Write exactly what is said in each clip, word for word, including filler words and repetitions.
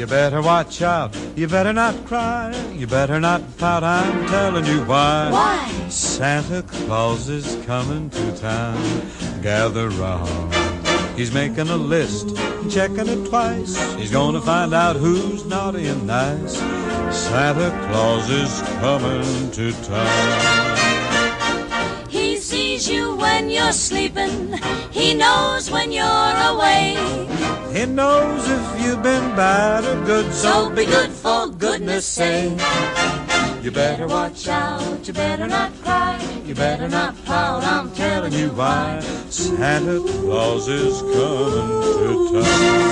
You better watch out, you better not cry, you better not pout, I'm telling you why. Why? Santa Claus is coming to town. Gather round. He's making a list, checking it twice. He's gonna find out who's naughty and nice. Santa Claus is coming to town. He sees you when you're sleeping. He knows when you're away. He knows if you've been bad or good, So be good for goodness sake. you better watch out, you better not cry, you better not pout, I'm telling you why. Santa Claus is coming to town.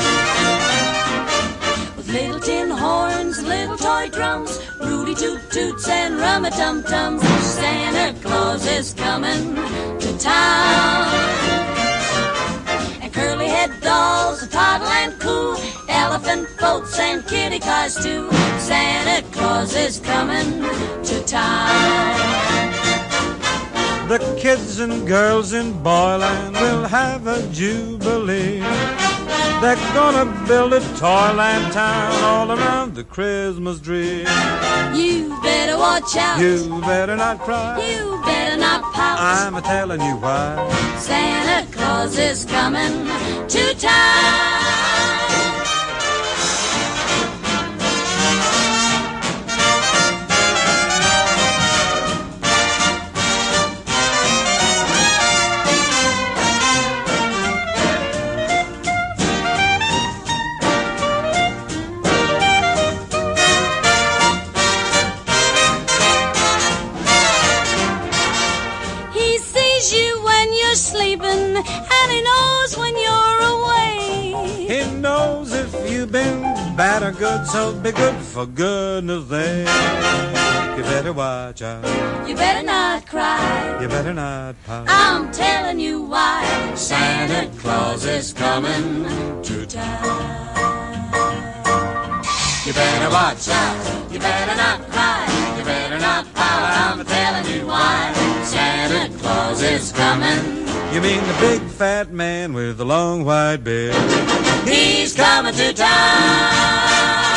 With little tin horns, little toy drums, Rudy Toot Toots and Rum-a-Tum-Tums, Santa Claus is coming to town. And curly head dolls, a toddle and coo, elephant boats and kitty cars too. Santa Claus is coming to town. The kids and girls in Boyland will have a jubilee. They're gonna build a toyland town all around the Christmas tree. You better watch out. You better not cry. You better not pout. I'm a telling you why. Santa Claus is coming to town. Sleeping, and he knows when you're away. He knows if you've been bad or good, so be good for goodness sake. You better watch out. You better not cry. You better not pout. I'm telling you why. Santa Claus is coming to town. You better watch out. You better not cry. You better not pout. I'm telling you why. Santa Claus is coming. You mean the big fat man with the long white beard? He's coming to town.